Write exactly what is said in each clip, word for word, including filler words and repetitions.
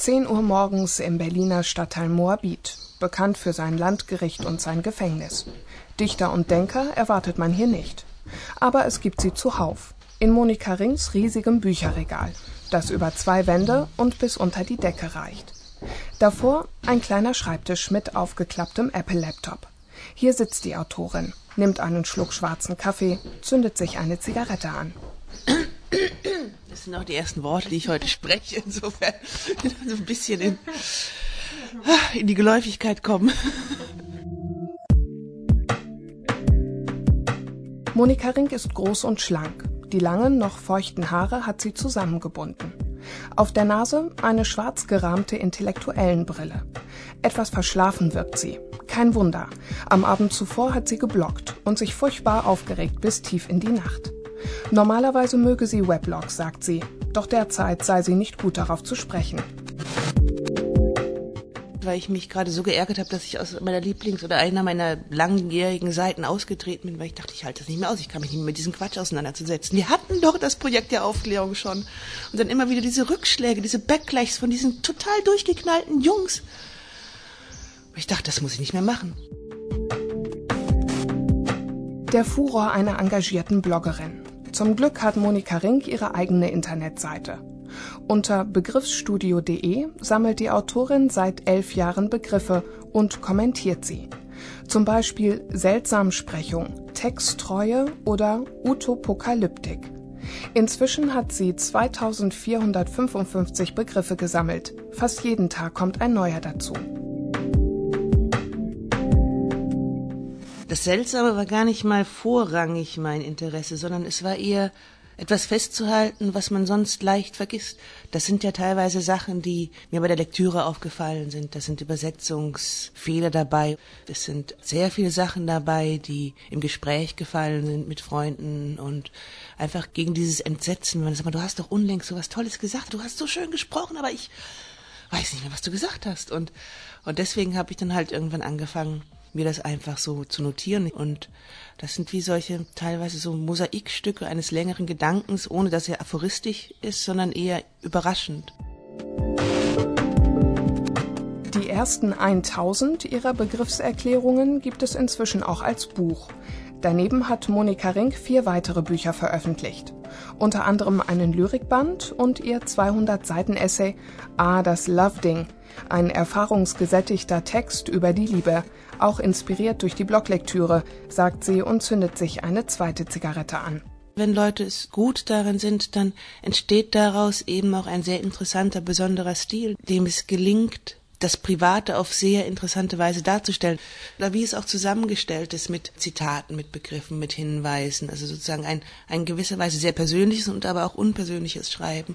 zehn Uhr morgens im Berliner Stadtteil Moabit, bekannt für sein Landgericht und sein Gefängnis. Dichter und Denker erwartet man hier nicht. Aber es gibt sie zuhauf. In Monika Rinks riesigem Bücherregal, das über zwei Wände und bis unter die Decke reicht. Davor ein kleiner Schreibtisch mit aufgeklapptem Apple-Laptop. Hier sitzt die Autorin, nimmt einen Schluck schwarzen Kaffee, zündet sich eine Zigarette an. Das sind auch die ersten Worte, die ich heute spreche. Insofern so ein bisschen in, in die Geläufigkeit kommen. Monika Rink ist groß und schlank. Die langen, noch feuchten Haare hat sie zusammengebunden. Auf der Nase eine schwarz gerahmte Intellektuellenbrille. Etwas verschlafen wirkt sie. Kein Wunder. Am Abend zuvor hat sie gebloggt und sich furchtbar aufgeregt bis tief in die Nacht. Normalerweise möge sie Weblogs, sagt sie, doch derzeit sei sie nicht gut darauf zu sprechen. Weil ich mich gerade so geärgert habe, dass ich aus meiner Lieblings- oder einer meiner langjährigen Seiten ausgetreten bin, weil ich dachte, ich halte das nicht mehr aus, ich kann mich nicht mehr mit diesem Quatsch auseinanderzusetzen. Wir hatten doch das Projekt der Aufklärung schon. Und dann immer wieder diese Rückschläge, diese Backlights von diesen total durchgeknallten Jungs. Und ich dachte, das muss ich nicht mehr machen. Der Furor einer engagierten Bloggerin. Zum Glück hat Monika Rink ihre eigene Internetseite. Unter begriffsstudio punkt de sammelt die Autorin seit elf Jahren Begriffe und kommentiert sie. Zum Beispiel Seltsamsprechung, Texttreue oder Utopokalyptik. Inzwischen hat sie zweitausendvierhundertfünfundfünfzig Begriffe gesammelt. Fast jeden Tag kommt ein neuer dazu. Das Seltsame war gar nicht mal vorrangig mein Interesse, sondern es war eher etwas festzuhalten, was man sonst leicht vergisst. Das sind ja teilweise Sachen, die mir bei der Lektüre aufgefallen sind. Das sind Übersetzungsfehler dabei. Es sind sehr viele Sachen dabei, die im Gespräch gefallen sind mit Freunden und einfach gegen dieses Entsetzen, wenn man sagt, du hast doch unlängst so was Tolles gesagt, du hast so schön gesprochen, aber ich weiß nicht mehr, was du gesagt hast. Und, und deswegen habe ich dann halt irgendwann angefangen, mir das einfach so zu notieren. Und das sind wie solche teilweise so Mosaikstücke eines längeren Gedankens, ohne dass er aphoristisch ist, sondern eher überraschend. Die ersten tausend ihrer Begriffserklärungen gibt es inzwischen auch als Buch. Daneben hat Monika Rink vier weitere Bücher veröffentlicht. Unter anderem einen Lyrikband und ihr zweihundert Seiten Essay Ah, das Love-Ding. Ein erfahrungsgesättigter Text über die Liebe, auch inspiriert durch die Bloglektüre, sagt sie und zündet sich eine zweite Zigarette an. Wenn Leute es gut darin sind, dann entsteht daraus eben auch ein sehr interessanter, besonderer Stil, dem es gelingt, das Private auf sehr interessante Weise darzustellen. Oder wie es auch zusammengestellt ist mit Zitaten, mit Begriffen, mit Hinweisen. Also sozusagen ein, ein gewisser Weise sehr persönliches und aber auch unpersönliches Schreiben.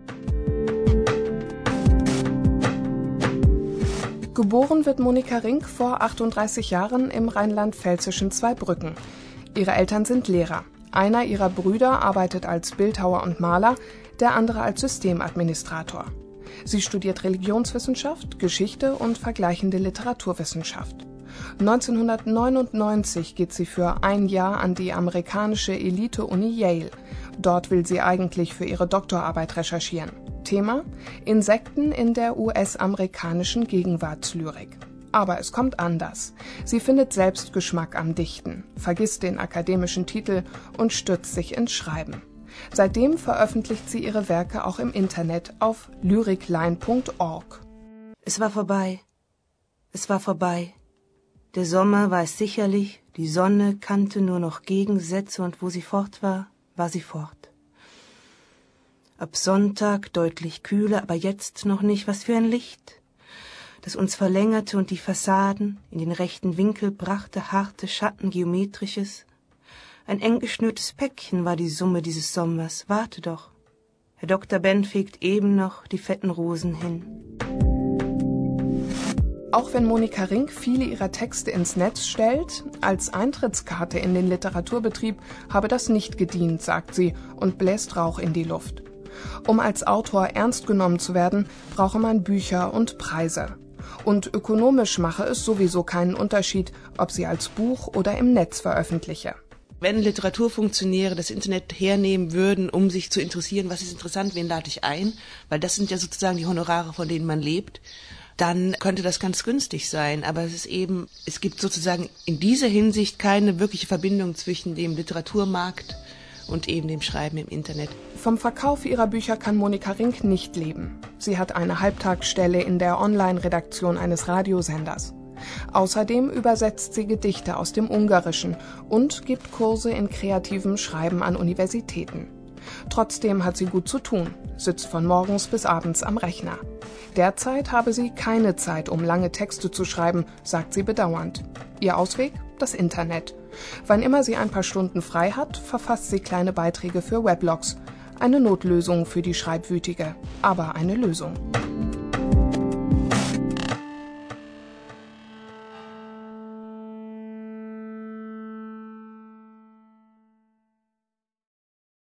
Geboren wird Monika Rink vor achtunddreißig Jahren im rheinland-pfälzischen Zweibrücken. Ihre Eltern sind Lehrer. Einer ihrer Brüder arbeitet als Bildhauer und Maler, der andere als Systemadministrator. Sie studiert Religionswissenschaft, Geschichte und vergleichende Literaturwissenschaft. neunzehnhundertneunundneunzig geht sie für ein Jahr an die amerikanische Elite-Uni Yale. Dort will sie eigentlich für ihre Doktorarbeit recherchieren. Thema: Insekten in der U S-amerikanischen Gegenwartslyrik. Aber es kommt anders. Sie findet Selbstgeschmack am Dichten, vergisst den akademischen Titel und stürzt sich ins Schreiben. Seitdem veröffentlicht sie ihre Werke auch im Internet auf lyricline punkt org. Es war vorbei. Es war vorbei. Der Sommer war es sicherlich, die Sonne kannte nur noch Gegensätze und wo sie fort war, war sie fort. Ab Sonntag deutlich kühler, aber jetzt noch nicht, was für ein Licht, das uns verlängerte und die Fassaden in den rechten Winkel brachte, harte Schatten, geometrisches. Ein eng geschnürtes Päckchen war die Summe dieses Sommers. Warte doch. Herr Doktor Ben fegt eben noch die fetten Rosen hin. Auch wenn Monika Rink viele ihrer Texte ins Netz stellt, als Eintrittskarte in den Literaturbetrieb habe das nicht gedient, sagt sie und bläst Rauch in die Luft. Um als Autor ernst genommen zu werden, brauche man Bücher und Preise. Und ökonomisch mache es sowieso keinen Unterschied, ob sie als Buch oder im Netz veröffentliche. Wenn Literaturfunktionäre das Internet hernehmen würden, um sich zu interessieren, was ist interessant, wen lade ich ein, weil das sind ja sozusagen die Honorare, von denen man lebt, dann könnte das ganz günstig sein. Aber es ist eben, es gibt sozusagen in dieser Hinsicht keine wirkliche Verbindung zwischen dem Literaturmarkt und eben dem Schreiben im Internet. Vom Verkauf ihrer Bücher kann Monika Rink nicht leben. Sie hat eine Halbtagsstelle in der Online-Redaktion eines Radiosenders. Außerdem übersetzt sie Gedichte aus dem Ungarischen und gibt Kurse in kreativem Schreiben an Universitäten. Trotzdem hat sie gut zu tun, sitzt von morgens bis abends am Rechner. Derzeit habe sie keine Zeit, um lange Texte zu schreiben, sagt sie bedauernd. Ihr Ausweg? Das Internet. Wann immer sie ein paar Stunden frei hat, verfasst sie kleine Beiträge für Weblogs. Eine Notlösung für die Schreibwütige, aber eine Lösung.